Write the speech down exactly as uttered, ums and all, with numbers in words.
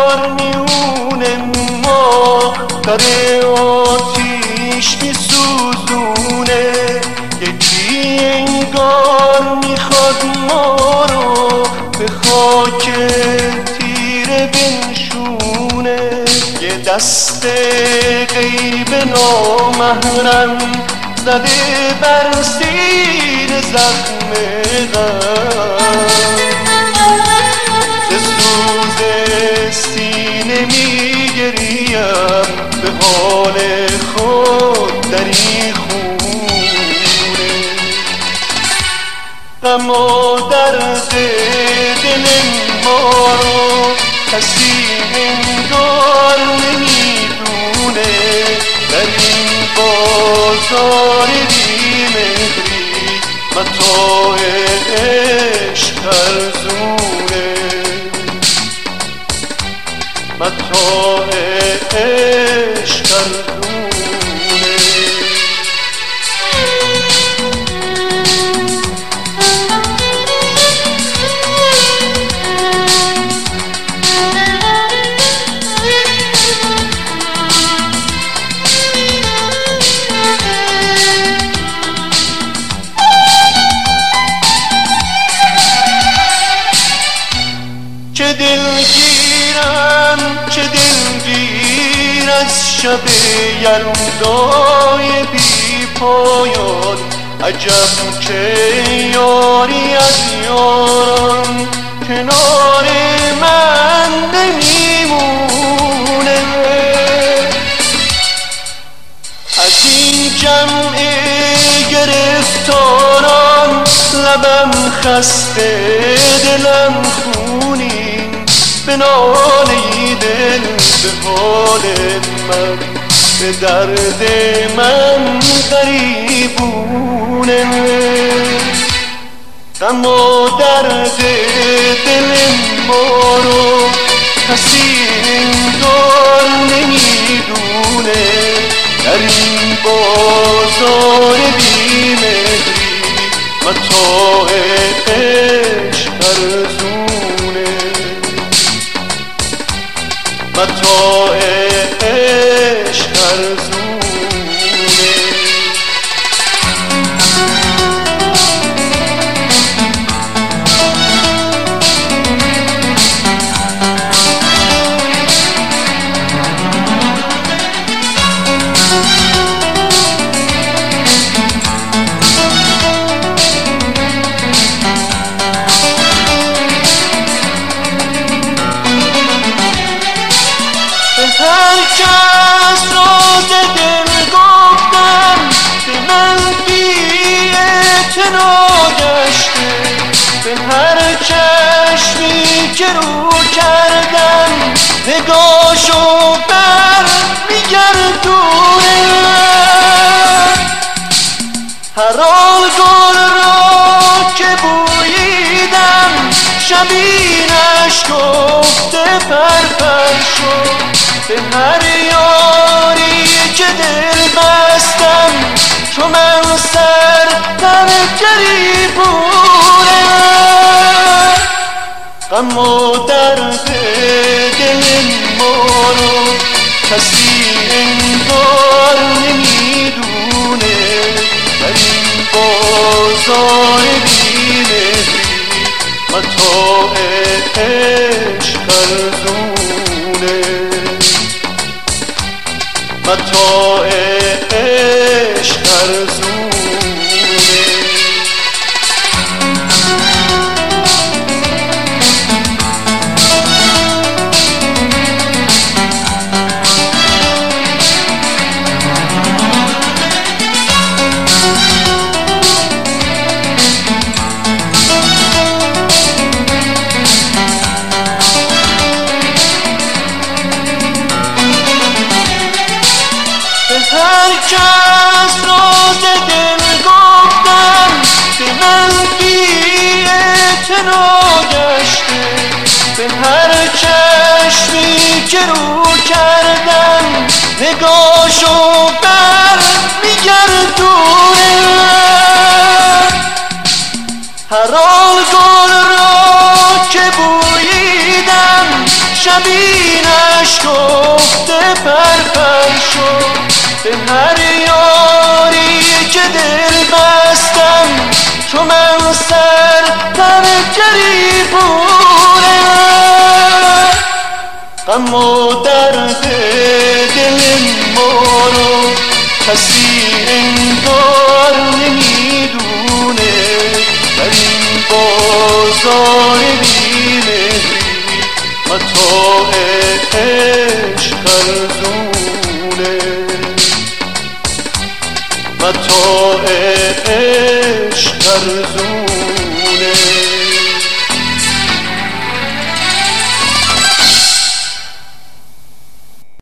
انگار میون ما داره آتیش میسوزونه، یکی انگار میخواد ما رو به خاک تیره بنشونه. یه دست غیب نامحرم زده بر سیر زخم غم، ز سوز سینه میگریم به حال خود در این خونه. غم و درد دل ما رو کسی انگار نمیدونه، در این بازار بیمهری متاع عشق ارزونه، متاع عشق ارزونه. چه دلگیرم چه دلگیر از شب یلدای بی پایان، عجب که یاری از یاران کنار من نمیمونه. از این جمع گرفتاران لبم خسته دلم خونین، به ناله دل به حال من به درد من غریبونه. غم و درد دل ما رو کسی انگار نمیدونه، در این بازار بیمهری متاع عشق ارزونه، متاع عشق ارزونه. هر کس راز دل گفتم به من بی اعتنا گشته، به هر چشمی که رو کردم نگاشو بر میگردونه. هر آن گل را که بوییدم شبینش گفته پرپر شد، به هر یاری که دل بستم چو من سر در گریبونه. غم و درد دل ما رو کسی انگار نمیدونه، در این بازار بیمهری متاع عشق ارزونه، متاع عشق ارزونه. هر کس راز دل گفتم به من بی اعتنا گشته، به هر چشمی که رو کردم نگاشو بر میگردونه. هر آن گل را که بوییدم شبیه آشکفته پرپر شد به هر یاری که دل بستم، چو من سر در گریبونم. غم و درد دل ما رو کسی انگار نمیدونه، در این بازار بی‌مهری متاع عشق ارزونه، متاع عشق ارزونه.